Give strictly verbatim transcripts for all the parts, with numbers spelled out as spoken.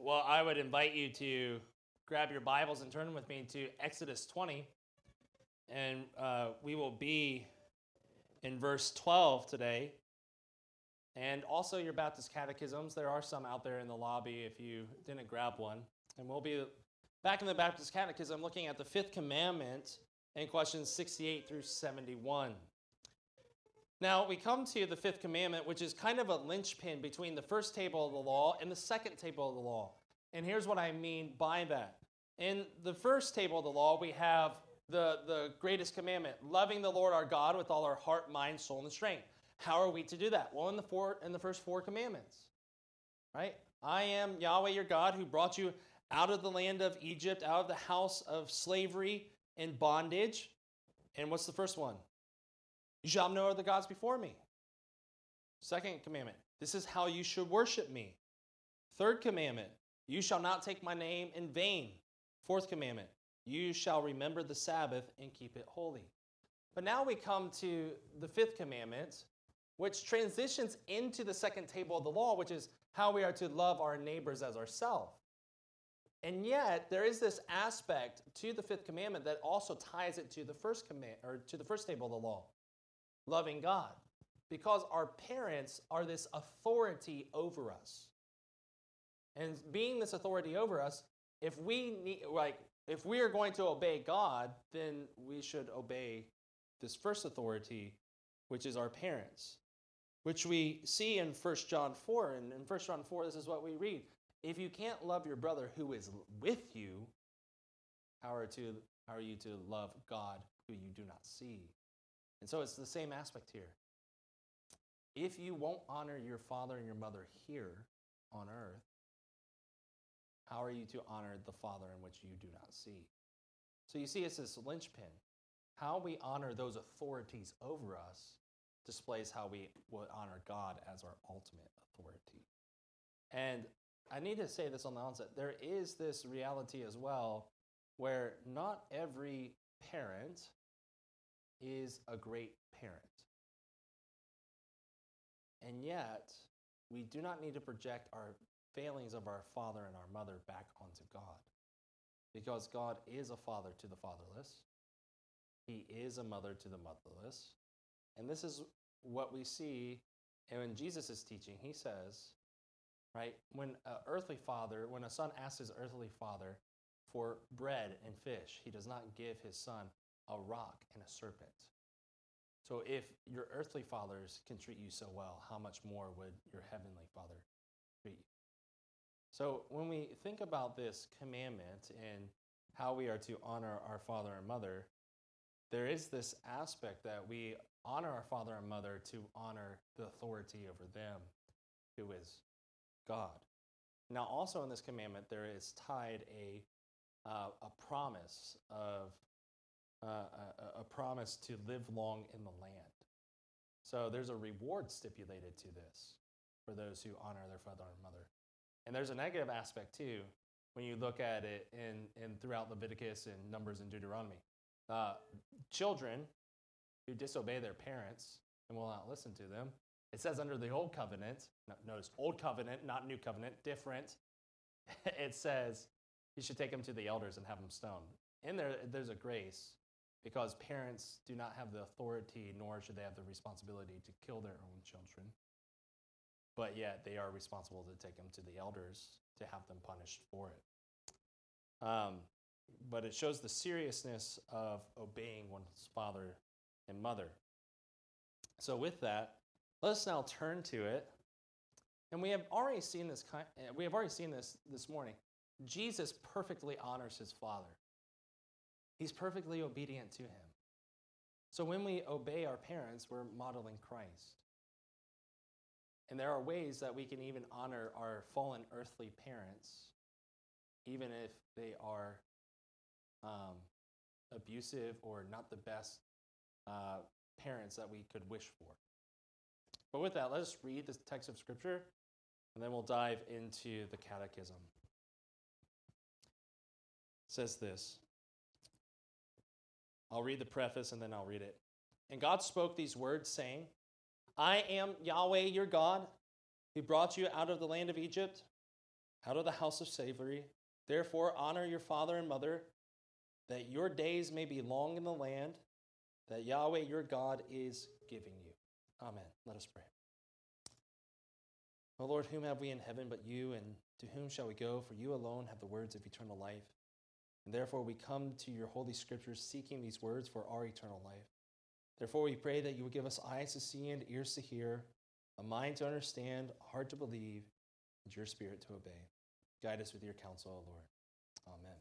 Well, I would invite you to grab your Bibles and turn with me to Exodus twenty. And uh, we will be in verse twelve today. And also your Baptist catechisms. There are some out there in the lobby if you didn't grab one. And we'll be back in the Baptist catechism looking at the fifth commandment in questions sixty-eight through seventy-one. Now, we come to the fifth commandment, which is kind of a linchpin between the first table of the law and the second table of the law. And here's what I mean by that. In the first table of the law, we have the, the greatest commandment, loving the Lord our God with all our heart, mind, soul, and strength. How are we to do that? Well, in the four, in the first four commandments, right? I am Yahweh your God who brought you out of the land of Egypt, out of the house of slavery and bondage. And what's the first one? You shall have no other gods before me. Second commandment, this is how you should worship me. Third commandment, you shall not take my name in vain. Fourth commandment, you shall remember the Sabbath and keep it holy. But now we come to the fifth commandment, which transitions into the second table of the law, which is how we are to love our neighbors as ourselves. And yet, there is this aspect to the fifth commandment that also ties it to the first command or to the first table of the law. Loving God, because our parents are this authority over us. And being this authority over us, if we need, like, if we are going to obey God, then we should obey this first authority, which is our parents, which we see in First John four. And in First John four, this is what we read. If you can't love your brother who is with you, how are, to, how are you to love God who you do not see? And so it's the same aspect here. If you won't honor your father and your mother here on earth, how are you to honor the Father in which you do not see? So you see, it's this linchpin. How we honor those authorities over us displays how we would honor God as our ultimate authority. And I need to say this on the onset. There is this reality as well where not every parent is a great parent. And yet, we do not need to project our failings of our father and our mother back onto God. Because God is a father to the fatherless. He is a mother to the motherless. And this is what we see when Jesus is teaching. He says, right, when an earthly father, when a son asks his earthly father for bread and fish, he does not give his son a rock and a serpent. So if your earthly fathers can treat you so well, how much more would your heavenly Father treat you? So when we think about this commandment and how we are to honor our father and mother, there is this aspect that we honor our father and mother to honor the authority over them, who is God. Now also in this commandment, there is tied a, uh, a promise of Uh, a, a promise to live long in the land. So there's a reward stipulated to this for those who honor their father and mother. And there's a negative aspect too when you look at it in, in throughout Leviticus and Numbers and Deuteronomy. Uh, children who disobey their parents and will not listen to them, it says under the old covenant, notice old covenant, not new covenant, different. It says you should take them to the elders and have them stoned. In there, there's a grace, because parents do not have the authority, nor should they have the responsibility to kill their own children. But yet they are responsible to take them to the elders to have them punished for it. Um, but it shows the seriousness of obeying one's father and mother. So with that, let us now turn to it. And we have already seen this. We have already seen this this morning. Jesus perfectly honors his Father. He's perfectly obedient to him. So when we obey our parents, we're modeling Christ. And there are ways that we can even honor our fallen earthly parents, even if they are um, abusive or not the best uh, parents that we could wish for. But with that, let us read this text of Scripture, and then we'll dive into the catechism. It says this. I'll read the preface and then I'll read it. And God spoke these words, saying, I am Yahweh your God, who brought you out of the land of Egypt, out of the house of slavery. Therefore, honor your father and mother, that your days may be long in the land that Yahweh your God is giving you. Amen. Let us pray. O Lord, whom have we in heaven but you, and to whom shall we go? For you alone have the words of eternal life. And therefore we come to your holy scriptures seeking these words for our eternal life. Therefore we pray that you would give us eyes to see and ears to hear, a mind to understand, a heart to believe, and your spirit to obey. Guide us with your counsel, O Lord. Amen.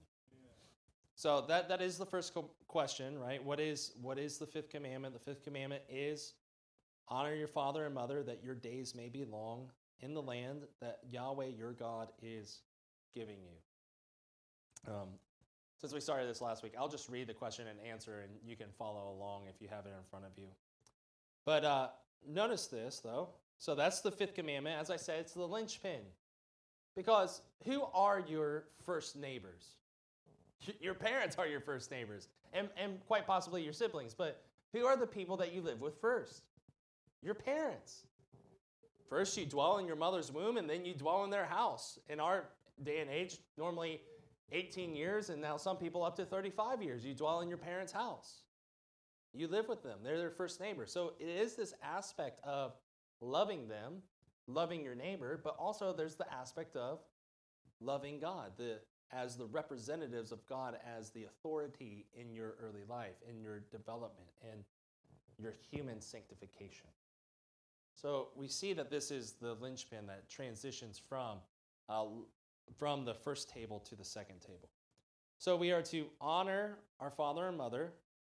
So that, that is the first co- question, right? What is, what is the fifth commandment? The fifth commandment is honor your father and mother that your days may be long in the land that Yahweh your God is giving you. Um, since we started this last week, I'll just read the question and answer, and you can follow along if you have it in front of you. But uh, notice this, though. So that's the fifth commandment. As I said, it's the linchpin. Because who are your first neighbors? Your parents are your first neighbors, and, and quite possibly your siblings. But who are the people that you live with first? Your parents. First, you dwell in your mother's womb, and then you dwell in their house. In our day and age, normally eighteen years, and now some people up to thirty-five years. You dwell in your parents' house. You live with them. They're their first neighbor. So it is this aspect of loving them, loving your neighbor, but also there's the aspect of loving God, the as the representatives of God, as the authority in your early life, in your development, and your human sanctification. So we see that this is the linchpin that transitions from, uh, from the first table to the second table. So we are to honor our father and mother,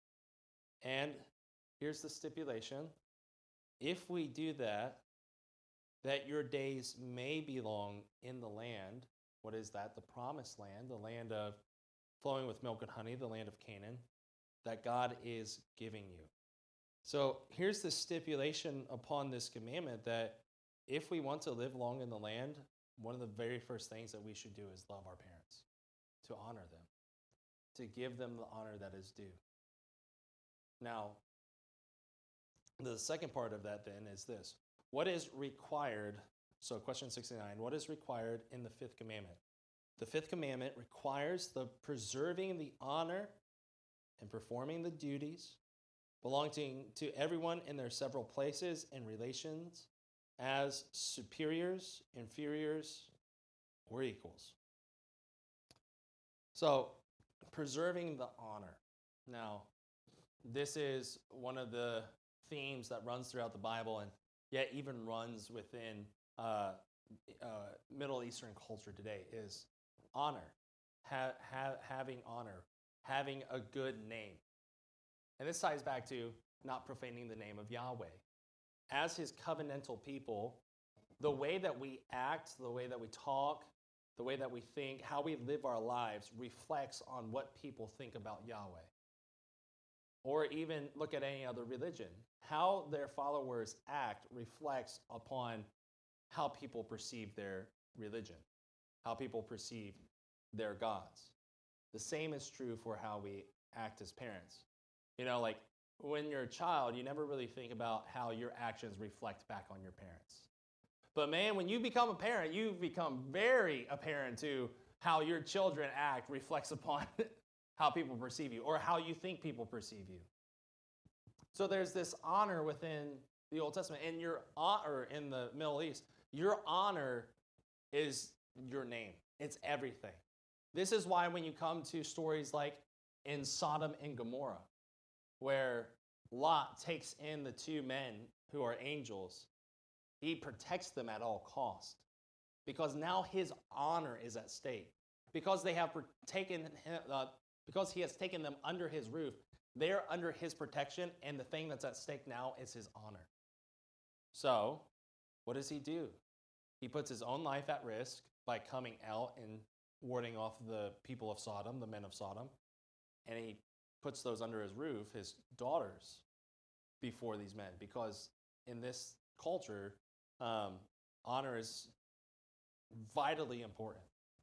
and here's the stipulation. If we do that, that your days may be long in the land. What is that? The promised land, the land of flowing with milk and honey, the land of Canaan, that God is giving you. So here's the stipulation upon this commandment that if we want to live long in the land, one of the very first things that we should do is love our parents, to honor them, to give them the honor that is due. Now, the second part of that then is this. What is required? So question sixty-nine, what is required in the fifth commandment? The fifth commandment requires the preserving the honor and performing the duties belonging to everyone in their several places and relations as superiors, inferiors, or equals. So, preserving the honor. Now, this is one of the themes that runs throughout the Bible and yet even runs within uh, uh, Middle Eastern culture today is honor, ha- ha- having honor, having a good name. And this ties back to not profaning the name of Yahweh. As his covenantal people, the way that we act, the way that we talk, the way that we think, how we live our lives reflects on what people think about Yahweh. Or even look at any other religion. How their followers act reflects upon how people perceive their religion, how people perceive their gods. The same is true for how we act as parents. You know, like when you're a child, you never really think about how your actions reflect back on your parents. But man, when you become a parent, you become very apparent to how your children act reflects upon how people perceive you or how you think people perceive you. So there's this honor within the Old Testament, and your honor in the Middle East, your honor is your name. It's everything. This is why when you come to stories like in Sodom and Gomorrah, where Lot takes in the two men who are angels, he protects them at all cost because now his honor is at stake. Because they have taken him, uh, because he has taken them under his roof, they're under his protection, and the thing that's at stake now is his honor. So, what does he do? He puts his own life at risk by coming out and warding off the people of Sodom, the men of Sodom, and he puts those under his roof, his daughters, before these men, because in this culture, um, honor is vitally important.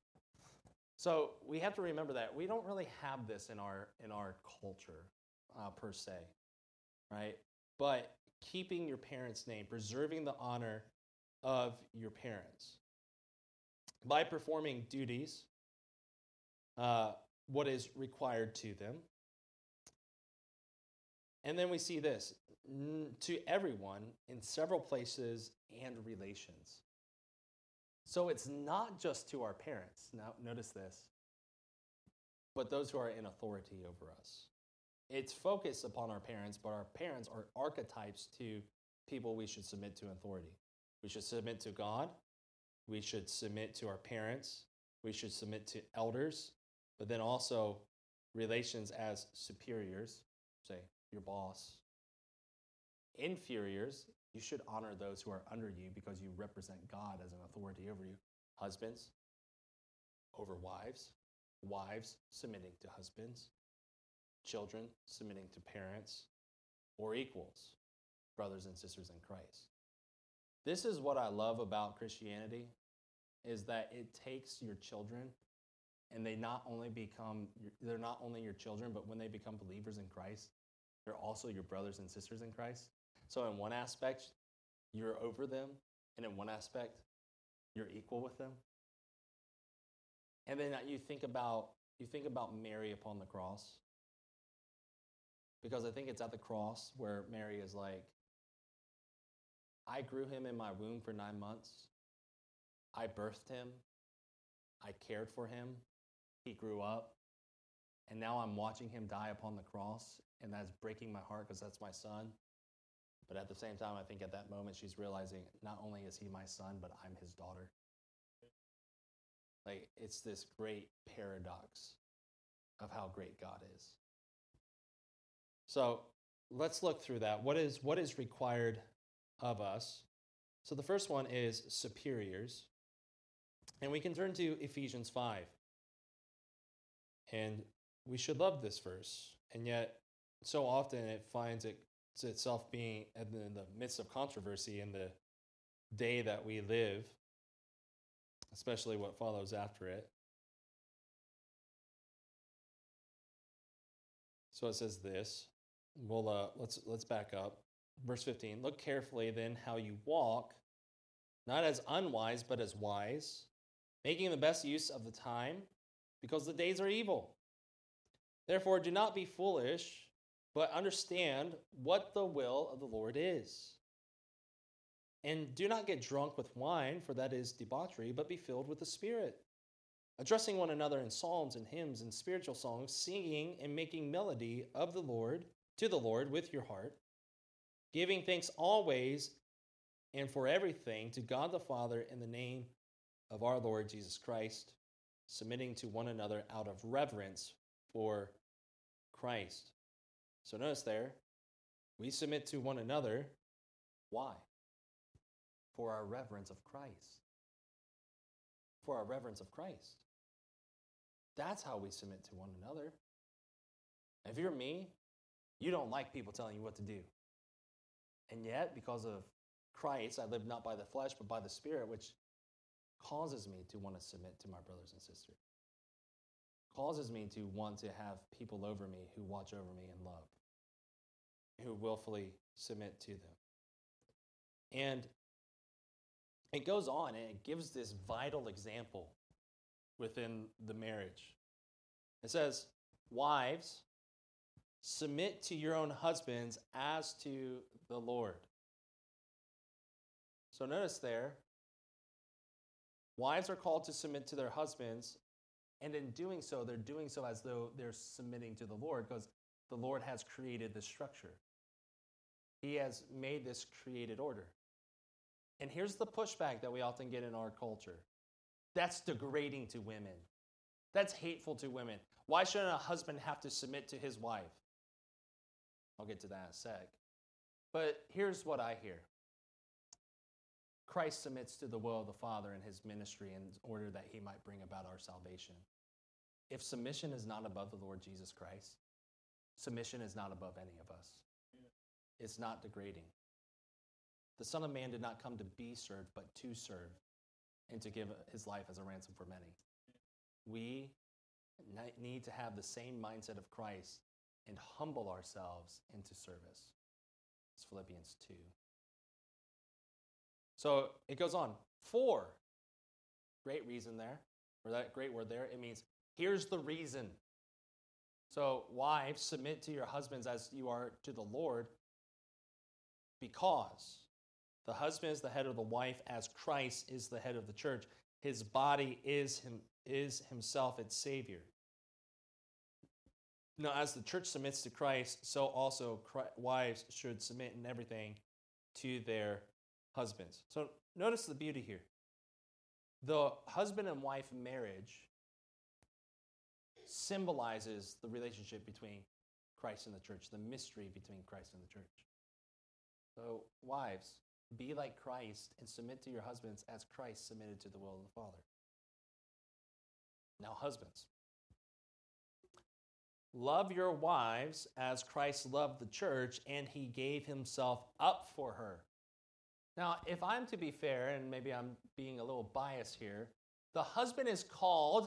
So we have to remember that we don't really have this in our in our culture uh, per se, right? But keeping your parents' name, preserving the honor of your parents. by performing duties, uh, what is required to them. And then we see this, to everyone in several places and relations. So it's not just to our parents. Now, notice this. But those who are in authority over us. It's focused upon our parents, but our parents are archetypes to people we should submit to authority. We should submit to God. We should submit to our parents. We should submit to elders, but then also relations as superiors, say your boss. Inferiors, you should honor those who are under you because you represent God as an authority over you. Husbands over wives. Wives submitting to husbands, children submitting to parents, or equals, brothers and sisters in Christ. This is what I love about Christianity, is that it takes your children and they not only become, they're not only your children, but when they become believers in Christ, they're also your brothers and sisters in Christ. So in one aspect, you're over them, and in one aspect, you're equal with them. And then you think about you think about Mary upon the cross, because I think it's at the cross where Mary is like, I grew him in my womb for nine months. I birthed him. I cared for him. He grew up. And now I'm watching him die upon the cross, and that's breaking my heart because that's my son. But at the same time, I think at that moment she's realizing not only is he my son, but I'm his daughter. Like, it's this great paradox of how great God is. So let's look through that. What is what is required of us? So the first one is superiors. And we can turn to Ephesians five. And we should love this verse. And yet, so often it finds it, itself being in the midst of controversy in the day that we live, especially what follows after it. So it says this. Well, uh, let's let's back up. Verse fifteen. Look carefully then how you walk, not as unwise, but as wise, making the best use of the time, because the days are evil. Therefore, do not be foolish, but understand what the will of the Lord is. And do not get drunk with wine, for that is debauchery, but be filled with the Spirit, addressing one another in psalms and hymns and spiritual songs, singing and making melody of the Lord to the Lord with your heart, giving thanks always and for everything to God the Father in the name of our Lord Jesus Christ, submitting to one another out of reverence for Christ. So notice there, we submit to one another. Why? For our reverence of Christ. For our reverence of Christ. That's how we submit to one another. If you're me, you don't like people telling you what to do. And yet, because of Christ, I live not by the flesh, but by the Spirit, which causes me to want to submit to my brothers and sisters. Causes me to want to have people over me who watch over me in love, who willfully submit to them. And it goes on, and it gives this vital example within the marriage. It says, wives, submit to your own husbands as to the Lord. So notice there, wives are called to submit to their husbands, and in doing so, they're doing so as though they're submitting to the Lord, because the Lord has created this structure. He has made this created order. And here's the pushback that we often get in our culture. That's degrading to women. That's hateful to women. Why shouldn't a husband have to submit to his wife? I'll get to that in a sec. But here's what I hear. Christ submits to the will of the Father in his ministry in order that he might bring about our salvation. If submission is not above the Lord Jesus Christ, submission is not above any of us. It's not degrading. The Son of Man did not come to be served, but to serve, and to give his life as a ransom for many. We need to have the same mindset of Christ and humble ourselves into service. It's Philippians two. So it goes on. For great reason there, or that great word there. It means, here's the reason. So, wives, submit to your husbands as you are to the Lord, because the husband is the head of the wife, as Christ is the head of the church. His body is him is himself its Savior. Now, as the church submits to Christ, so also Christ, wives should submit in everything to their husbands. So notice the beauty here. The husband and wife marriage symbolizes the relationship between Christ and the church, the mystery between Christ and the church. So wives, be like Christ and submit to your husbands as Christ submitted to the will of the Father. Now, husbands, love your wives as Christ loved the church and he gave himself up for her. Now, if I'm to be fair, and maybe I'm being a little biased here, the husband is called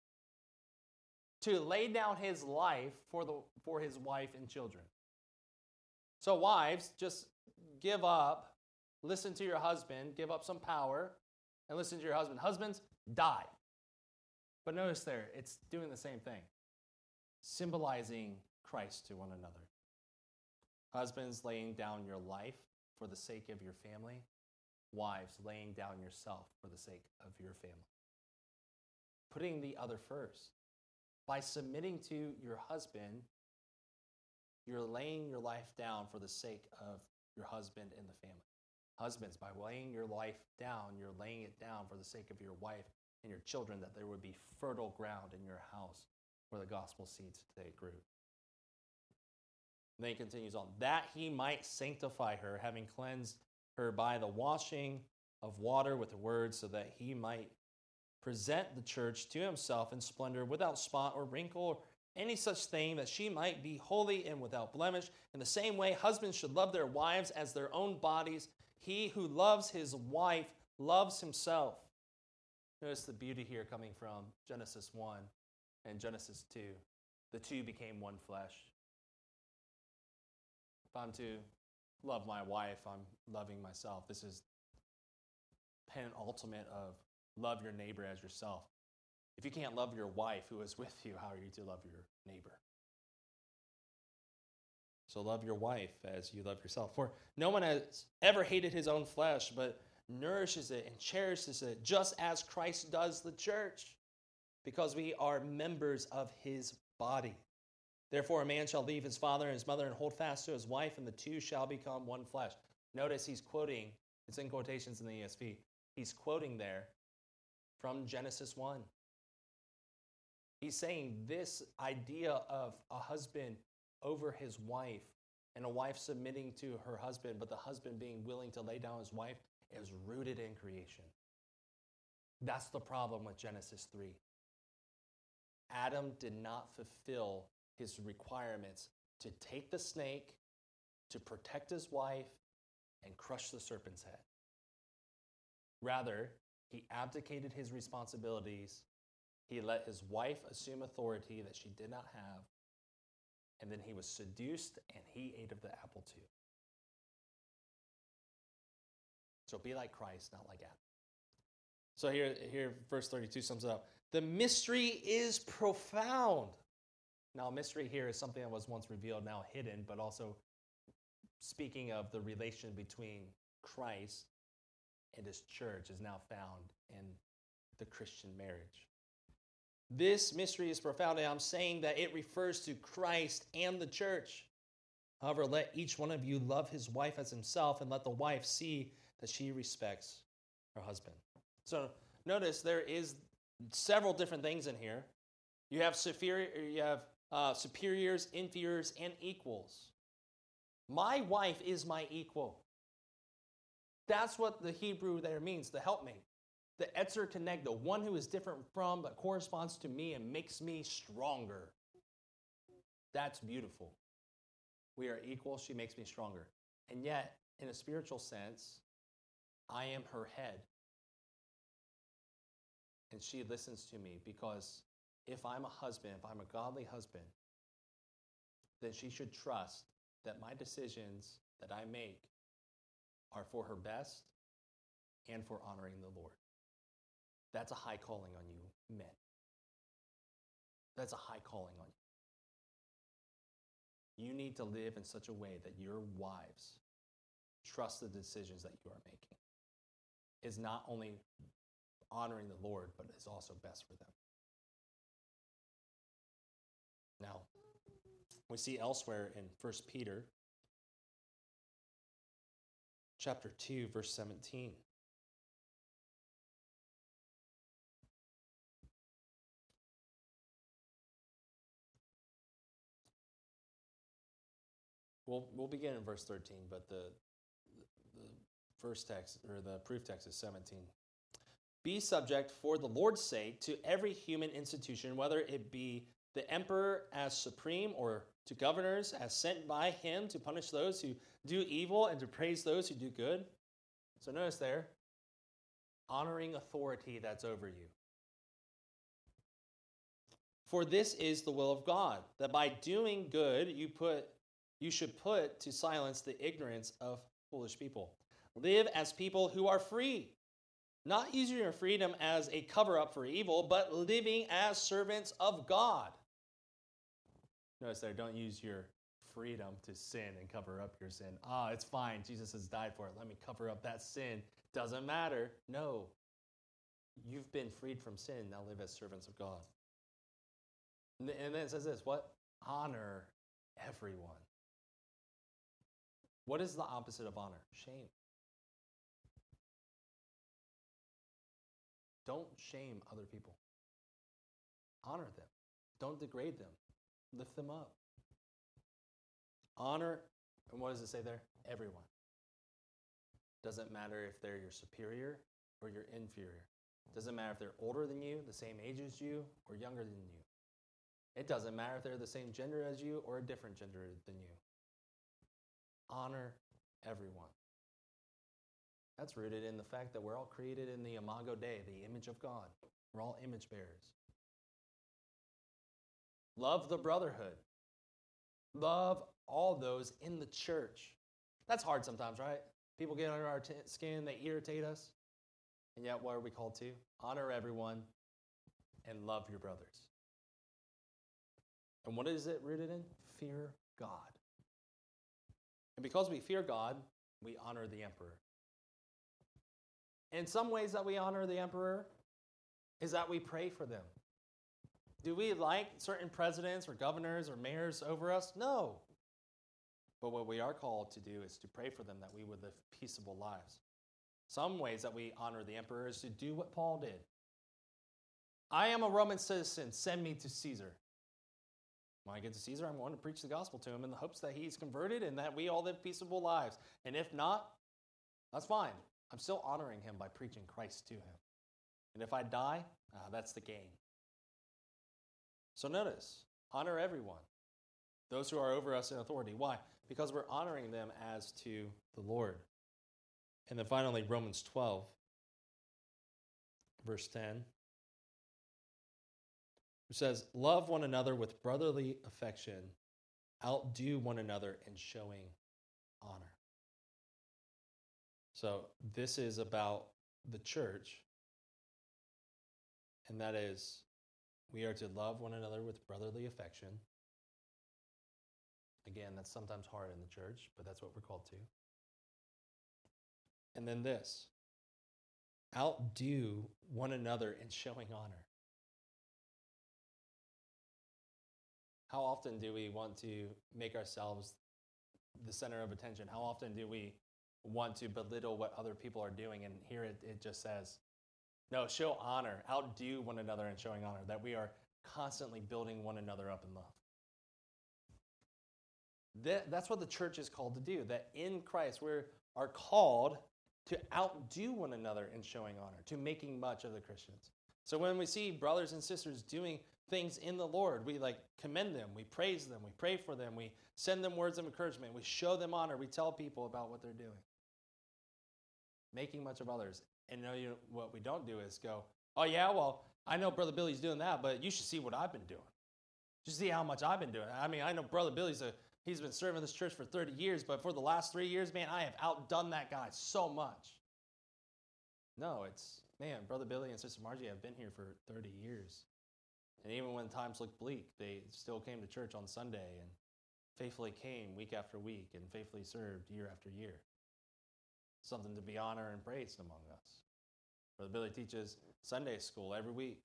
to lay down his life for the for his wife and children. So wives, just give up, listen to your husband, give up some power, and listen to your husband. Husbands, die. But notice there, it's doing the same thing, symbolizing Christ to one another. Husbands, laying down your life for the sake of your family. Wives, laying down yourself for the sake of your family. Putting the other first. By submitting to your husband, you're laying your life down for the sake of your husband and the family. Husbands, by laying your life down, you're laying it down for the sake of your wife and your children, that there would be fertile ground in your house where the gospel seeds take root. And then he continues on, that he might sanctify her, having cleansed her by the washing of water with the word, so that he might present the church to himself in splendor, without spot or wrinkle or any such thing, that she might be holy and without blemish. In the same way, husbands should love their wives as their own bodies. He who loves his wife loves himself. Notice the beauty here coming from Genesis one and Genesis two. The two became one flesh. If I'm to love my wife, I'm loving myself. This is penultimate of love your neighbor as yourself. If you can't love your wife who is with you, how are you to love your neighbor? So love your wife as you love yourself. For no one has ever hated his own flesh, but nourishes it and cherishes it, just as Christ does the church, because we are members of his body. Therefore, a man shall leave his father and his mother and hold fast to his wife, and the two shall become one flesh. Notice he's quoting, it's in quotations in the E S V. He's quoting there from Genesis one. He's saying this idea of a husband over his wife and a wife submitting to her husband, but the husband being willing to lay down his wife, is rooted in creation. That's the problem with Genesis three. Adam did not fulfill his requirements to take the snake, to protect his wife, and crush the serpent's head. Rather, he abdicated his responsibilities. He let his wife assume authority that she did not have, and then he was seduced and he ate of the apple too. So be like Christ, not like Adam. So here, here verse thirty-two sums it up. The mystery is profound. Now, mystery here is something that was once revealed, now hidden, but also speaking of the relation between Christ and his church is now found in the Christian marriage. This mystery is profound, and I'm saying that it refers to Christ and the church. However, let each one of you love his wife as himself, and let the wife see that she respects her husband. So notice there is several different things in here. You have superior, you have uh, superiors, inferiors, and equals. My wife is my equal. That's what the Hebrew there means, the helpmate. The etzer keneg, the one who is different from but corresponds to me and makes me stronger. That's beautiful. We are equal. She makes me stronger. And yet, in a spiritual sense, I am her head. And she listens to me, because if I'm a husband, if I'm a godly husband, then she should trust that my decisions that I make are for her best and for honoring the Lord. That's a high calling on you, men. That's a high calling on you. You need to live in such a way that your wives trust the decisions that you are making. Is not only honoring the Lord, but is also best for them. Now, we see elsewhere in First Peter chapter two, verse seventeen. We'll, we'll begin in verse thirteen, but the, the first text, or the proof text is seventeen. Be subject for the Lord's sake to every human institution, whether it be the emperor as supreme or to governors as sent by him to punish those who do evil and to praise those who do good. So notice there, honoring authority that's over you. For this is the will of God, that by doing good you put you should put to silence the ignorance of foolish people. Live as people who are free, not using your freedom as a cover-up for evil, but living as servants of God. Notice there, don't use your freedom to sin and cover up your sin. Ah, oh, it's fine. Jesus has died for it. Let me cover up that sin. Doesn't matter. No. You've been freed from sin. Now live as servants of God. And then it says this, what? Honor everyone. What is the opposite of honor? Shame. Don't shame other people. Honor them. Don't degrade them. Lift them up. Honor, and what does it say there? Everyone. Doesn't matter if they're your superior or your inferior. Doesn't matter if they're older than you, the same age as you, or younger than you. It doesn't matter if they're the same gender as you or a different gender than you. Honor everyone. That's rooted in the fact that we're all created in the imago Dei, the image of God. We're all image bearers. Love the brotherhood. Love all those in the church. That's hard sometimes, right? People get under our t- skin, they irritate us. And yet, what are we called to? Honor everyone and love your brothers. And what is it rooted in? Fear God. And because we fear God, we honor the emperor. In some ways that we honor the emperor is that we pray for them. Do we like certain presidents or governors or mayors over us? No. But what we are called to do is to pray for them that we would live peaceable lives. Some ways that we honor the emperor is to do what Paul did. I am a Roman citizen. Send me to Caesar. When I get to Caesar, I'm going to preach the gospel to him in the hopes that he's converted and that we all live peaceable lives. And if not, that's fine. I'm still honoring him by preaching Christ to him. And if I die, uh, that's the gain. So notice, honor everyone, those who are over us in authority. Why? Because we're honoring them as to the Lord. And then finally, Romans twelve, verse ten. It says, love one another with brotherly affection, outdo one another in showing honor. So this is about the church, and that is, we are to love one another with brotherly affection. Again, that's sometimes hard in the church, but that's what we're called to. And then this, outdo one another in showing honor. How often do we want to make ourselves the center of attention? How often do we want to belittle what other people are doing? And here it, it just says, no, show honor, outdo one another in showing honor, that we are constantly building one another up in love. That, that's what the church is called to do, that in Christ we are called to outdo one another in showing honor, to making much of the Christians. So when we see brothers and sisters doing things in the Lord, we like commend them, we praise them, we pray for them, we send them words of encouragement, we show them honor, we tell people about what they're doing. Making much of others. And know you, what we don't do is go, oh yeah, well, I know Brother Billy's doing that, but you should see what I've been doing. You see how much I've been doing. I mean, I know Brother Billy's a, he's been serving this church for thirty years, but for the last three years, man, I have outdone that guy so much. No, it's man, Brother Billy and Sister Margie have been here for thirty years. And even when times looked bleak, they still came to church on Sunday and faithfully came week after week and faithfully served year after year. Something to be honored and praised among us. Brother Billy teaches Sunday school every week.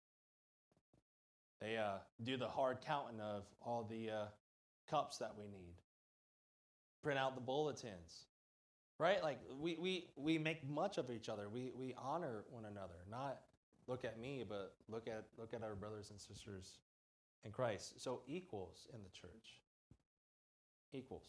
They uh, do the hard counting of all the uh, cups that we need. Print out the bulletins. Right? Like, we, we, we make much of each other. We, we honor one another. Not look at me, but look at, look at our brothers and sisters in Christ. So equals in the church. Equals.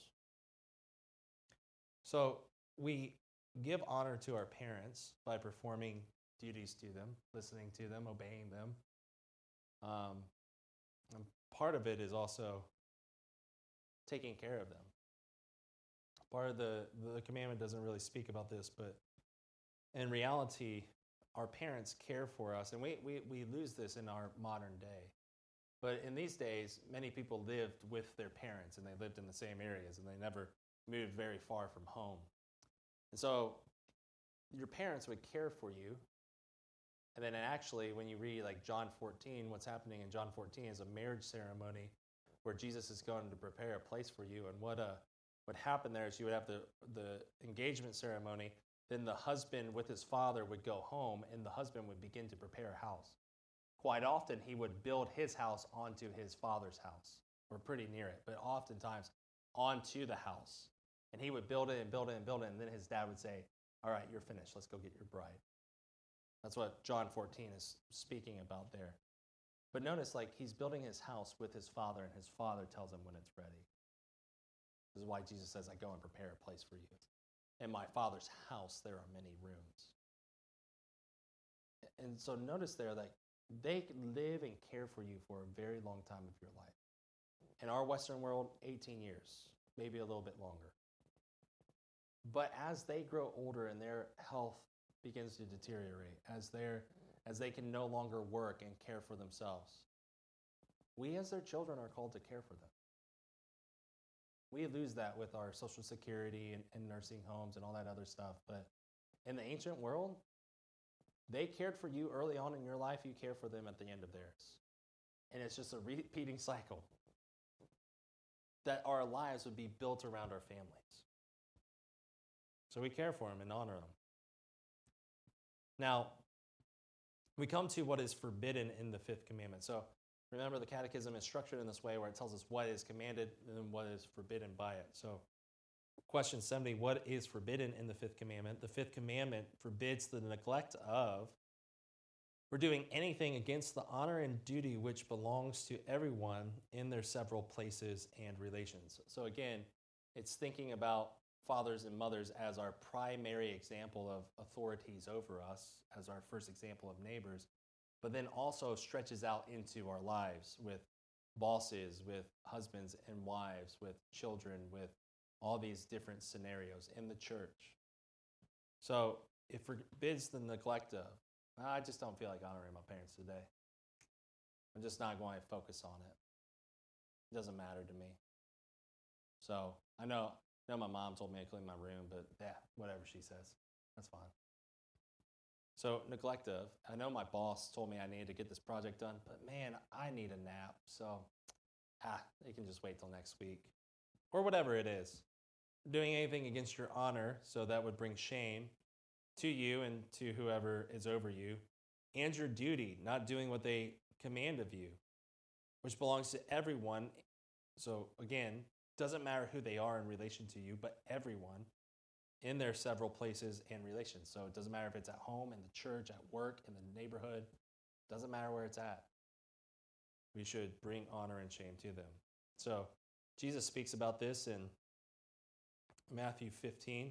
So we give honor to our parents by performing duties to them, listening to them, obeying them. Um, and part of it is also taking care of them. Part of the, the commandment doesn't really speak about this, but in reality, our parents care for us, and we, we, we lose this in our modern day. But in these days, many people lived with their parents, and they lived in the same areas, and they never moved very far from home. And so your parents would care for you. And then actually, when you read like John fourteen, what's happening in John fourteen is a marriage ceremony where Jesus is going to prepare a place for you. And what uh, what happened there is you would have the, the engagement ceremony. Then the husband with his father would go home, and the husband would begin to prepare a house. Quite often, he would build his house onto his father's house, or pretty near it, but oftentimes onto the house. And he would build it and build it and build it, and then his dad would say, all right, you're finished. Let's go get your bride. That's what John fourteen is speaking about there. But notice, like, he's building his house with his father, and his father tells him when it's ready. This is why Jesus says, I go and prepare a place for you. In my Father's house, there are many rooms. And so notice there that they live and care for you for a very long time of your life. In our Western world, eighteen years, maybe a little bit longer. But as they grow older and their health begins to deteriorate, as they're as they can no longer work and care for themselves, we as their children are called to care for them. We lose that with our Social Security and, and nursing homes and all that other stuff. But in the ancient world, they cared for you early on in your life. You care for them at the end of theirs. And it's just a repeating cycle that our lives would be built around our families. So we care for them and honor them. Now, we come to what is forbidden in the fifth commandment. So remember, the catechism is structured in this way where it tells us what is commanded and what is forbidden by it. So question seventy, what is forbidden in the fifth commandment? The fifth commandment forbids the neglect of or doing anything against the honor and duty which belongs to everyone in their several places and relations. So again, it's thinking about fathers and mothers as our primary example of authorities over us, as our first example of neighbors, but then also stretches out into our lives with bosses, with husbands and wives, with children, with all these different scenarios in the church. So it forbids the neglect of, I just don't feel like honoring my parents today. I'm just not going to focus on it. It doesn't matter to me. So I know, I know my mom told me to clean my room, but yeah, whatever she says, that's fine. So neglect of, I know my boss told me I needed to get this project done, but man, I need a nap. So ah, they can just wait till next week or whatever it is. Doing anything against your honor, so that would bring shame to you and to whoever is over you, and your duty, not doing what they command of you, which belongs to everyone. So again, doesn't matter who they are in relation to you, but everyone in their several places and relations. So it doesn't matter if it's at home, in the church, at work, in the neighborhood. Doesn't matter where it's at. We should bring honor and shame to them. So Jesus speaks about this in Matthew fifteen,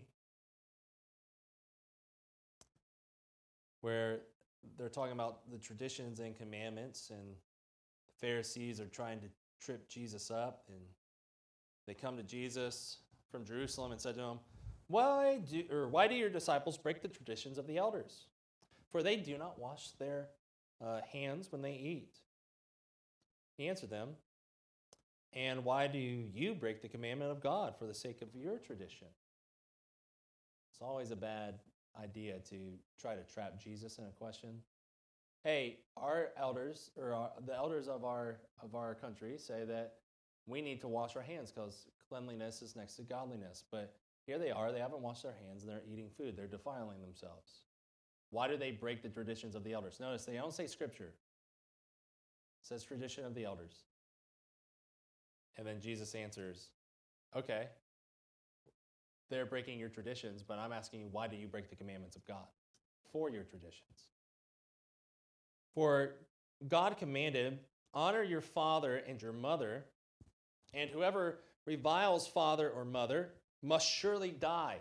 where they're talking about the traditions and commandments, and the Pharisees are trying to trip Jesus up, and they come to Jesus from Jerusalem and said to him, Why do or why do your disciples break the traditions of the elders? For they do not wash their uh, hands when they eat. He answered them, And why do you break the commandment of God for the sake of your tradition? It's always a bad idea to try to trap Jesus in a question. Hey, our elders or our, the elders of our of our country say that we need to wash our hands because cleanliness is next to godliness. But here they are, they haven't washed their hands and they're eating food. They're defiling themselves. Why do they break the traditions of the elders? Notice they don't say scripture. It says tradition of the elders. And then Jesus answers, okay, they're breaking your traditions, but I'm asking you, why do you break the commandments of God for your traditions? For God commanded, honor your father and your mother, and whoever reviles father or mother must surely die.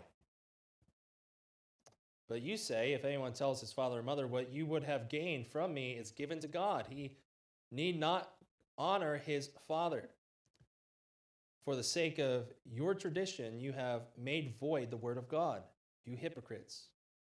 But you say, if anyone tells his father or mother, what you would have gained from me is given to God, he need not honor his father. For the sake of your tradition, you have made void the word of God, you hypocrites.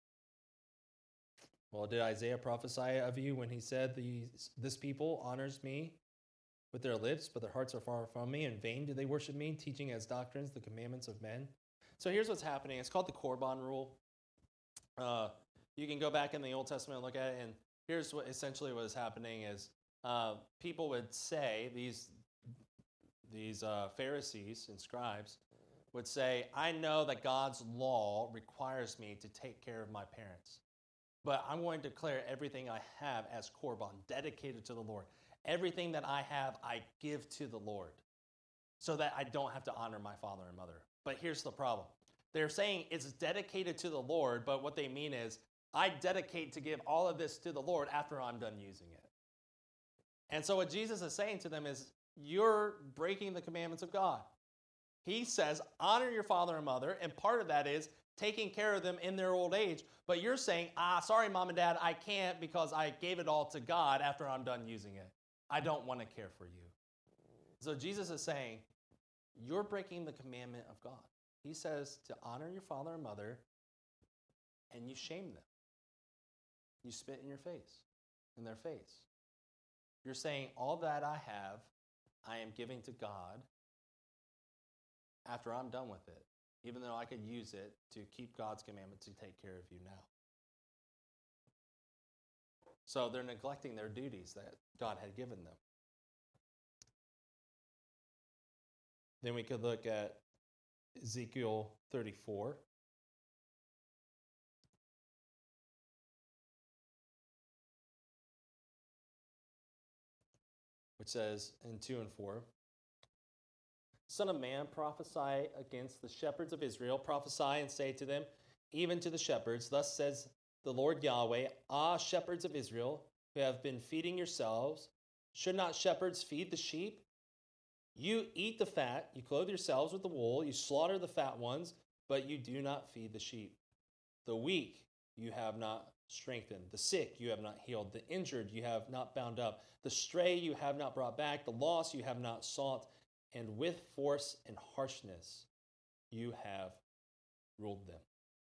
Well, did Isaiah prophesy of you when he said, These, this people honors me with their lips, but their hearts are far from me? In vain do they worship me, teaching as doctrines the commandments of men. So here's what's happening. It's called the Korban rule. Uh, you can go back in the Old Testament and look at it, and here's what essentially what is happening is uh, people would say, these, these uh, Pharisees and scribes would say, I know that God's law requires me to take care of my parents, but I'm going to declare everything I have as Korban, dedicated to the Lord. Everything that I have, I give to the Lord so that I don't have to honor my father and mother. But here's the problem. They're saying it's dedicated to the Lord, but what they mean is, I dedicate to give all of this to the Lord after I'm done using it. And so what Jesus is saying to them is, you're breaking the commandments of God. He says, honor your father and mother, and part of that is taking care of them in their old age. But you're saying, ah, sorry, mom and dad, I can't because I gave it all to God after I'm done using it. I don't want to care for you. So Jesus is saying, you're breaking the commandment of God. He says to honor your father and mother, and you shame them. You spit in your face, in their face. You're saying, all that I have, I am giving to God after I'm done with it, even though I could use it to keep God's commandment to take care of you now. So they're neglecting their duties that God had given them. Then we could look at Ezekiel thirty-four. Which says in two and four, Son of man, prophesy against the shepherds of Israel. Prophesy and say to them, even to the shepherds, thus says the Lord Yahweh, ah, shepherds of Israel, who have been feeding yourselves, should not shepherds feed the sheep? You eat the fat, you clothe yourselves with the wool, you slaughter the fat ones, but you do not feed the sheep. The weak you have not strengthened, the sick you have not healed, the injured you have not bound up, the stray you have not brought back, the lost you have not sought, and with force and harshness you have ruled them.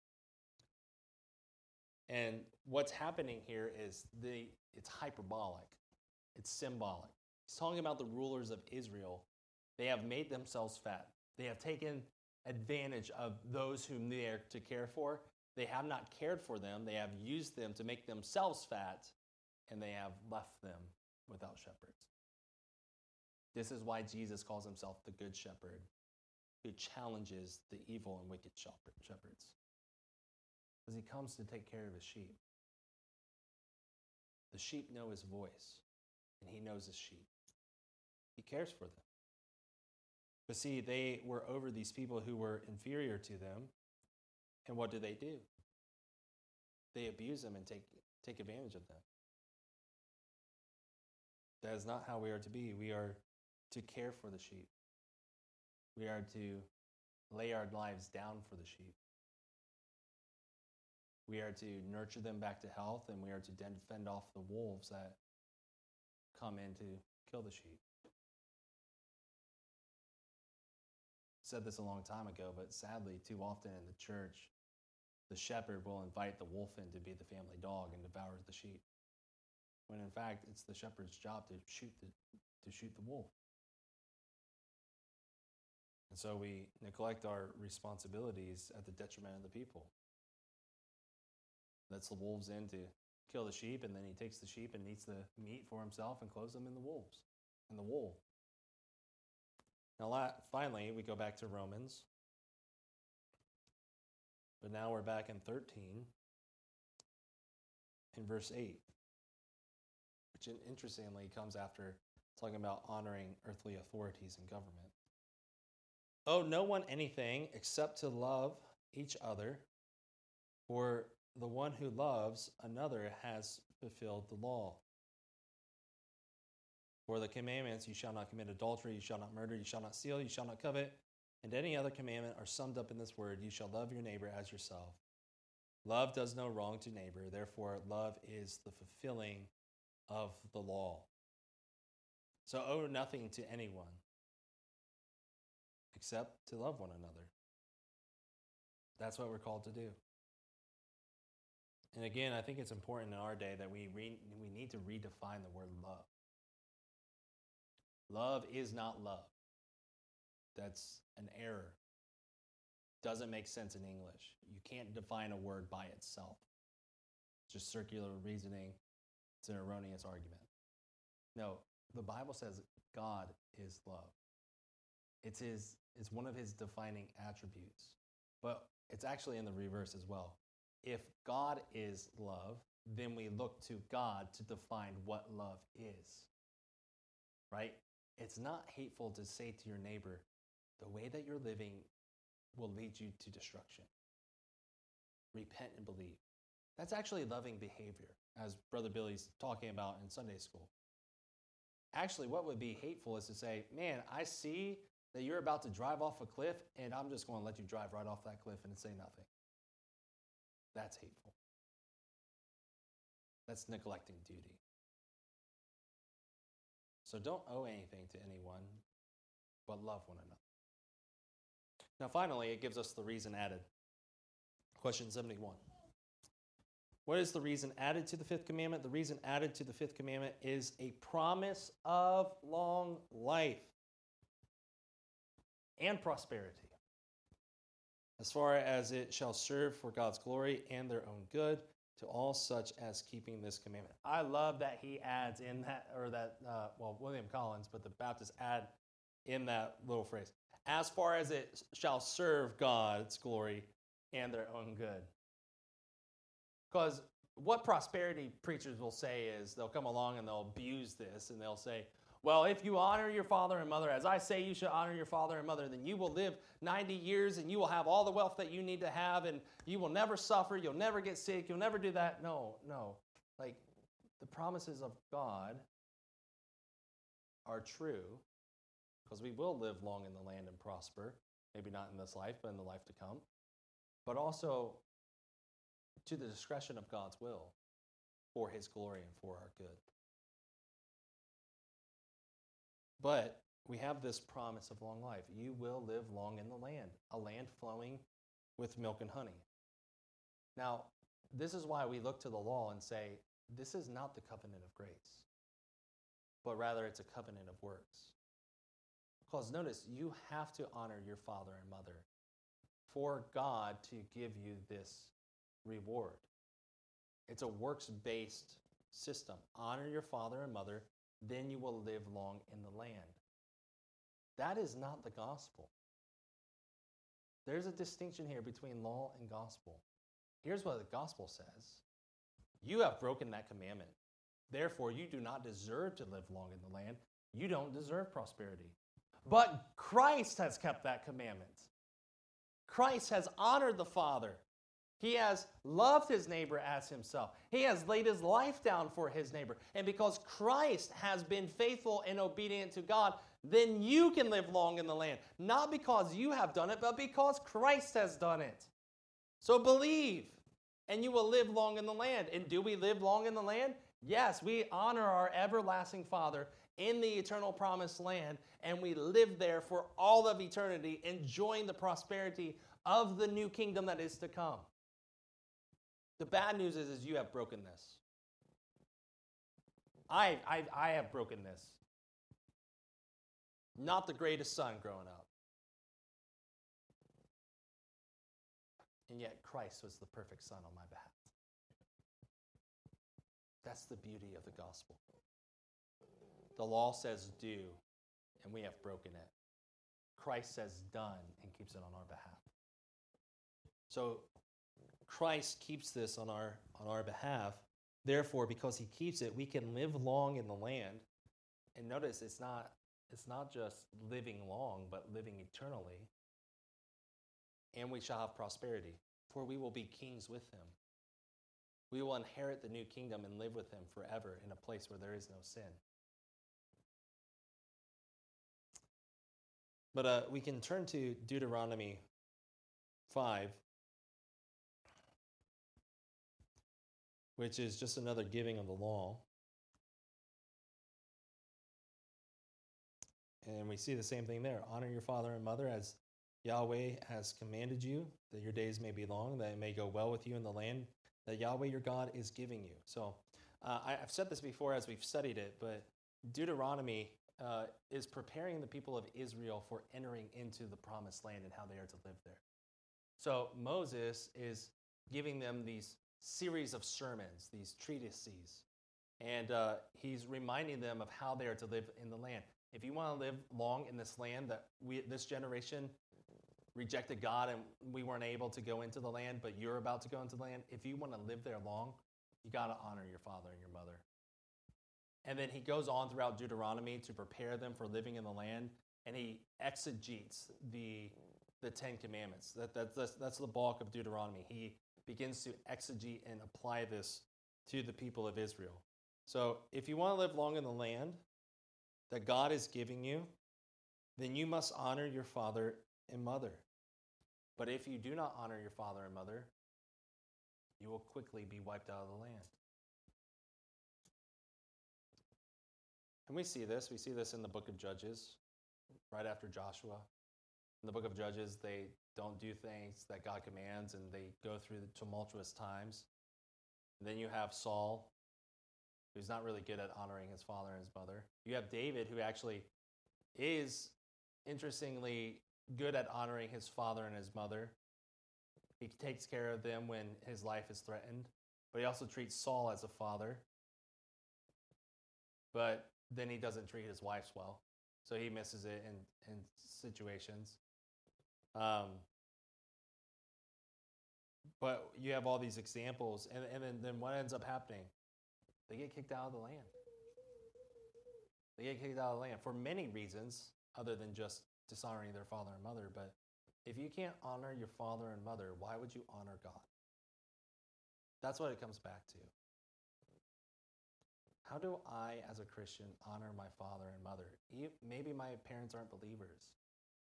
And what's happening here is the it's hyperbolic. It's symbolic. He's talking about the rulers of Israel. They have made themselves fat. They have taken advantage of those whom they are to care for. They have not cared for them. They have used them to make themselves fat, and they have left them without shepherds. This is why Jesus calls himself the Good Shepherd, who challenges the evil and wicked shepherds. Because he comes to take care of his sheep. The sheep know his voice, and he knows his sheep. He cares for them. But see, they were over these people who were inferior to them, and what do they do? They abuse them and take, take advantage of them. That is not how we are to be. We are to care for the sheep. We are to lay our lives down for the sheep. We are to nurture them back to health, and we are to fend off the wolves that come in to kill the sheep. I said this a long time ago, but sadly, too often in the church, the shepherd will invite the wolf in to be the family dog and devour the sheep. When in fact, it's the shepherd's job to shoot the, to shoot the wolf. And so we neglect our responsibilities at the detriment of the people. lets the wolves in to kill the sheep, and then he takes the sheep and eats the meat for himself and clothes them in the wolves, in the wool. Now, finally, we go back to Romans. But now we're back in thirteen, in verse eight, which interestingly comes after talking about honoring earthly authorities and government. Owe no one anything except to love each other, for the one who loves another has fulfilled the law. For the commandments, you shall not commit adultery, you shall not murder, you shall not steal, you shall not covet, and any other commandment are summed up in this word, you shall love your neighbor as yourself. Love does no wrong to neighbor, therefore love is the fulfilling of the law. So owe nothing to anyone except to love one another. That's what we're called to do. And again, I think it's important in our day that we re- we need to redefine the word love. Love is not love. That's an error. Doesn't make sense in English. You can't define a word by itself. It's just circular reasoning. It's an erroneous argument. No, the Bible says God is love. It's his. It's one of his defining attributes. But it's actually in the reverse as well. If God is love, then we look to God to define what love is. Right? It's not hateful to say to your neighbor, the way that you're living will lead you to destruction. Repent and believe. That's actually loving behavior, as Brother Billy's talking about in Sunday school. Actually, what would be hateful is to say, man, I see that you're about to drive off a cliff, and I'm just going to let you drive right off that cliff and say nothing. That's hateful. That's neglecting duty. So don't owe anything to anyone, but love one another. Now, finally, it gives us the reason added. Question seventy-one. What is the reason added to the fifth commandment? The reason added to the fifth commandment is a promise of long life and prosperity, as far as it shall serve for God's glory and their own good, to all such as keeping this commandment. I love that he adds in that, or that, uh, well, William Collins, but the Baptists add in that little phrase, as far as it shall serve God's glory and their own good. Because what prosperity preachers will say is they'll come along and they'll abuse this, and they'll say, well, if you honor your father and mother, as I say you should honor your father and mother, then you will live ninety years and you will have all the wealth that you need to have, and you will never suffer, you'll never get sick, you'll never do that. No, no. Like, the promises of God are true, because we will live long in the land and prosper. Maybe not in this life, but in the life to come. But also to the discretion of God's will for his glory and for our good. But we have this promise of long life. You will live long in the land, a land flowing with milk and honey. Now, this is why we look to the law and say, this is not the covenant of grace, but rather it's a covenant of works. Because notice, you have to honor your father and mother for God to give you this reward. It's a works-based system. Honor your father and mother, then you will live long in the land. That is not the gospel. There's a distinction here between law and gospel. Here's what the gospel says. You have broken that commandment. Therefore, you do not deserve to live long in the land. You don't deserve prosperity. But Christ has kept that commandment. Christ has honored the Father. He has loved his neighbor as himself. He has laid his life down for his neighbor. And because Christ has been faithful and obedient to God, then you can live long in the land. Not because you have done it, but because Christ has done it. So believe, and you will live long in the land. And do we live long in the land? Yes, we honor our everlasting Father in the eternal promised land, and we live there for all of eternity, enjoying the prosperity of the new kingdom that is to come. The bad news is, is you have broken this. I, I, I have broken this. Not the greatest son growing up. And yet Christ was the perfect son on my behalf. That's the beauty of the gospel. The law says do, and we have broken it. Christ says done and keeps it on our behalf. So Christ keeps this on our on our behalf. Therefore, because he keeps it, we can live long in the land. And notice it's not it's not just living long, but living eternally. And we shall have prosperity, for we will be kings with him. We will inherit the new kingdom and live with him forever in a place where there is no sin. But uh, we can turn to Deuteronomy five, which is just another giving of the law. And we see the same thing there. Honor your father and mother as Yahweh has commanded you, that your days may be long, that it may go well with you in the land that Yahweh your God is giving you. So uh, I, I've said this before as we've studied it, but Deuteronomy uh, is preparing the people of Israel for entering into the promised land and how they are to live there. So Moses is giving them these series of sermons, these treatises, and uh, he's reminding them of how they are to live in the land. If you want to live long in this land that we, this generation rejected God and we weren't able to go into the land, but you're about to go into the land, if you want to live there long, you got to honor your father and your mother. And then he goes on throughout Deuteronomy to prepare them for living in the land, and he exegetes the the Ten Commandments. That, that, that's, that's the bulk of Deuteronomy. He begins to exegete and apply this to the people of Israel. So if you want to live long in the land that God is giving you, then you must honor your father and mother. But if you do not honor your father and mother, you will quickly be wiped out of the land. And we see this. We see this in the book of Judges, right after Joshua. In the book of Judges, they don't do things that God commands, and they go through the tumultuous times. And then you have Saul, who's not really good at honoring his father and his mother. You have David, who actually is, interestingly, good at honoring his father and his mother. He takes care of them when his life is threatened, but he also treats Saul as a father. But then he doesn't treat his wife well, so he misses it in, in situations. Um, but you have all these examples, and, and then, then what ends up happening? They get kicked out of the land. They get kicked out of the land for many reasons, other than just dishonoring their father and mother. But if you can't honor your father and mother, why would you honor God? That's what it comes back to. How do I, as a Christian, honor my father and mother? Maybe my parents aren't believers.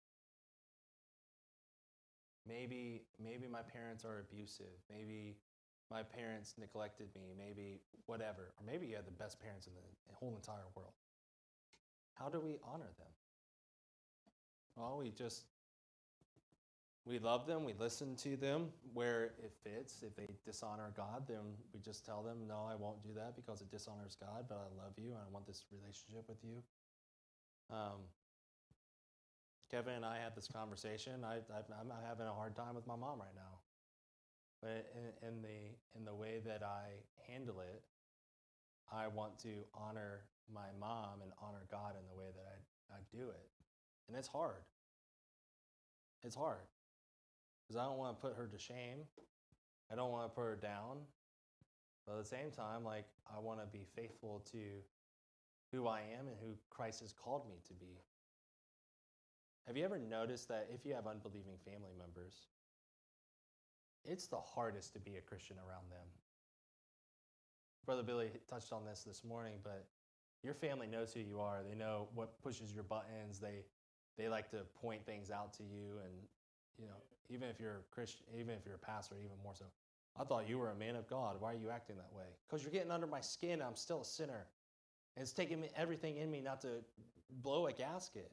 Maybe, maybe my parents are abusive. Maybe my parents neglected me. Maybe whatever. Or maybe you had the best parents in the whole entire world. How do we honor them? Well, we just, we love them. We listen to them where it fits. If they dishonor God, then we just tell them, no, I won't do that because it dishonors God, but I love you and I want this relationship with you. Um, Kevin and I had this conversation. I, I, I'm having a hard time with my mom right now. But in, in the in the way that I handle it, I want to honor my mom and honor God in the way that I, I do it. And it's hard. It's hard. Because I don't want to put her to shame. I don't want to put her down. But at the same time, like, I want to be faithful to who I am and who Christ has called me to be. Have you ever noticed that if you have unbelieving family members, it's the hardest to be a Christian around them? Brother Billy touched on this this morning, but your family knows who you are. They know what pushes your buttons. They they like to point things out to you, and you know, even if you're a Christian, even if you're a pastor, even more so. I thought you were a man of God. Why are you acting that way? Because you're getting under my skin. I'm still a sinner. And it's taking me, everything in me not to blow a gasket.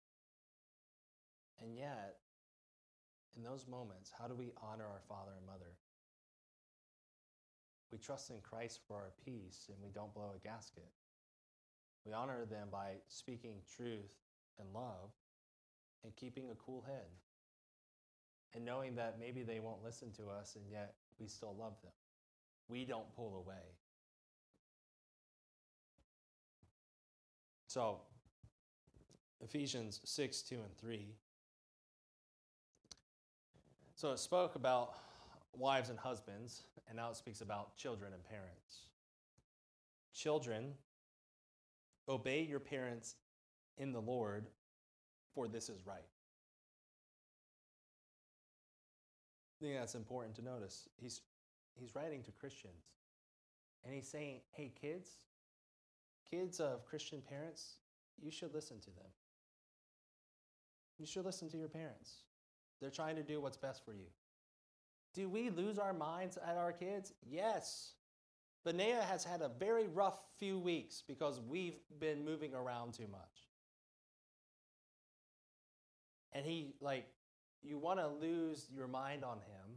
And yet, in those moments, how do we honor our father and mother? We trust in Christ for our peace, and we don't blow a gasket. We honor them by speaking truth and love and keeping a cool head. And knowing that maybe they won't listen to us, and yet we still love them. We don't pull away. So, Ephesians six, two, and three. So it spoke about wives and husbands, and now it speaks about children and parents. Children, obey your parents in the Lord, for this is right. I think that's important to notice. He's, he's writing to Christians, and he's saying, hey, kids, kids of Christian parents, you should listen to them. You should listen to your parents. They're trying to do what's best for you. Do we lose our minds at our kids? Yes. Benea has had a very rough few weeks because we've been moving around too much. And he, like, you want to lose your mind on him.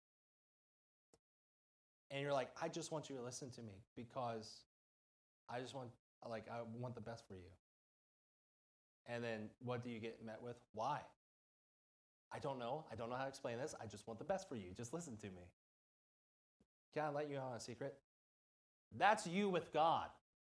And you're like, I just want you to listen to me because I just want, like, I want the best for you. And then what do you get met with? Why? I don't know. I don't know how to explain this. I just want the best for you. Just listen to me. Can I let you on a secret? That's you with God.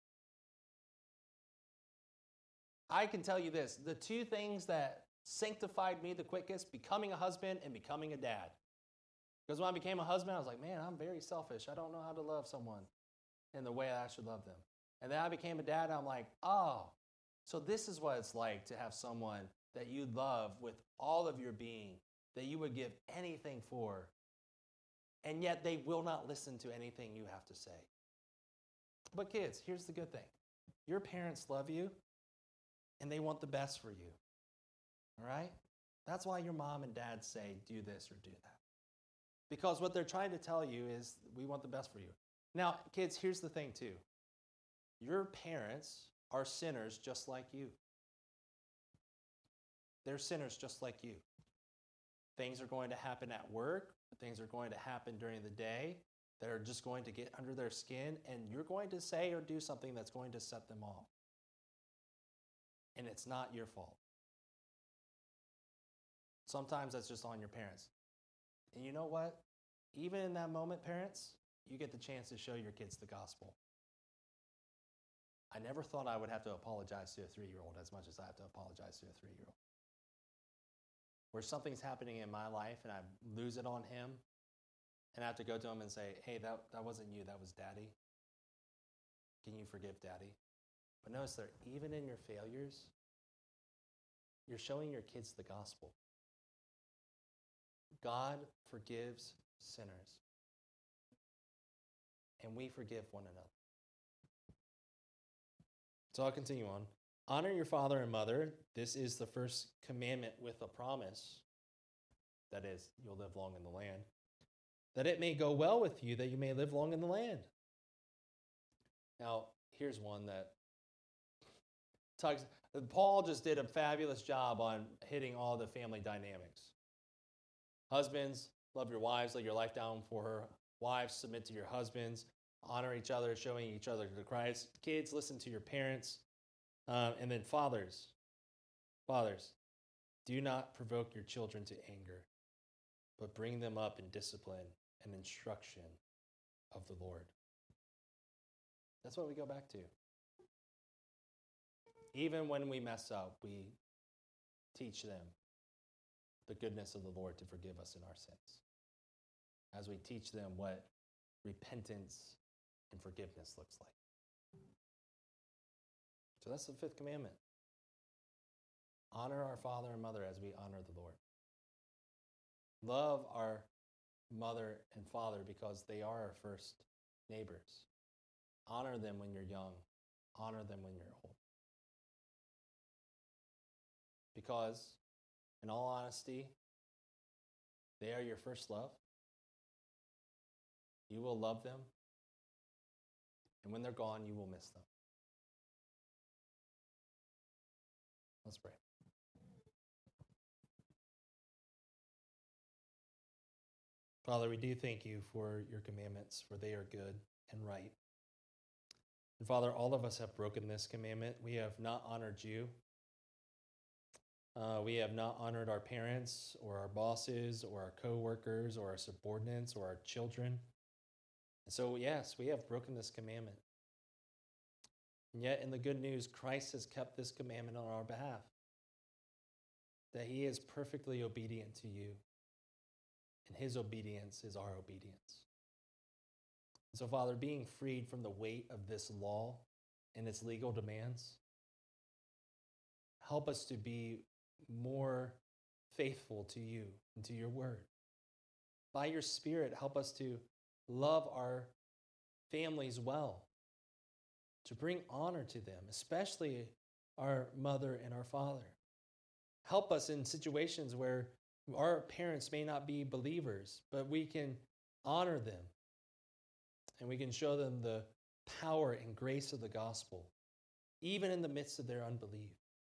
I can tell you this. The two things that sanctified me the quickest, becoming a husband and becoming a dad. Because when I became a husband, I was like, man, I'm very selfish. I don't know how to love someone in the way I should love them. And then I became a dad, and I'm like, oh, so this is what it's like to have someone that you love with all of your being, that you would give anything for, and yet they will not listen to anything you have to say. But kids, here's the good thing. Your parents love you, and they want the best for you. All right? That's why your mom and dad say, do this or do that. Because what they're trying to tell you is, we want the best for you. Now, kids, here's the thing, too. Your parents are sinners just like you. They're sinners just like you. Things are going to happen at work. Things are going to happen during the day that are just going to get under their skin, and you're going to say or do something that's going to set them off. And it's not your fault. Sometimes that's just on your parents. And you know what? Even in that moment, parents, you get the chance to show your kids the gospel. I never thought I would have to apologize to a three-year-old as much as I have to apologize to a three-year-old. Where something's happening in my life and I lose it on him, and I have to go to him and say, hey, that, that wasn't you, that was Daddy. Can you forgive Daddy? But notice that even in your failures, you're showing your kids the gospel. God forgives sinners. And we forgive one another. So I'll continue on. Honor your father and mother. This is the first commandment with a promise. That is, you'll live long in the land. That it may go well with you, that you may live long in the land. Now, here's one that tugs. Paul just did a fabulous job on hitting all the family dynamics. Husbands, love your wives, lay your life down for her. Wives, submit to your husbands. Honor each other, showing each other to Christ. Kids, listen to your parents. Um, and then fathers, fathers, do not provoke your children to anger, but bring them up in discipline and instruction of the Lord. That's what we go back to. Even when we mess up, we teach them the goodness of the Lord to forgive us in our sins. As we teach them what repentance and forgiveness looks like. So that's the fifth commandment. Honor our father and mother as we honor the Lord. Love our mother and father because they are our first neighbors. Honor them when you're young. Honor them when you're old. Because, in all honesty, they are your first love. You will love them. And when they're gone, you will miss them. Let's pray. Father, we do thank you for your commandments, for they are good and right. And Father, all of us have broken this commandment. We have not honored you. Uh, we have not honored our parents or our bosses or our co-workers or our subordinates or our children. And so, yes, we have broken this commandment. And yet, in the good news, Christ has kept this commandment on our behalf, that he is perfectly obedient to you, and his obedience is our obedience. And so, Father, being freed from the weight of this law and its legal demands, help us to be more faithful to you and to your word. By your Spirit, help us to love our families well, to bring honor to them, especially our mother and our father. Help us in situations where our parents may not be believers, but we can honor them and we can show them the power and grace of the gospel, even in the midst of their unbelief.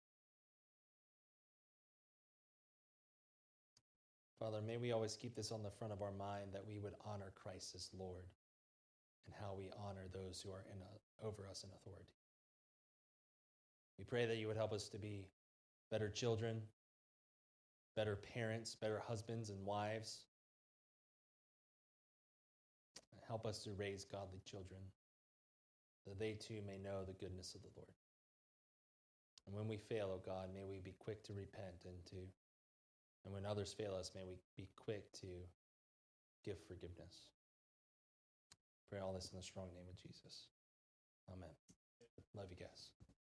Father, may we always keep this on the front of our mind, that we would honor Christ as Lord and how we honor those who are in a, over us in authority. We pray that you would help us to be better children, better parents, better husbands and wives. Help us to raise godly children, that they too may know the goodness of the Lord. And when we fail, O God, may we be quick to repent and to And when others fail us, may we be quick to give forgiveness. Pray all this in the strong name of Jesus. Amen. Love you guys.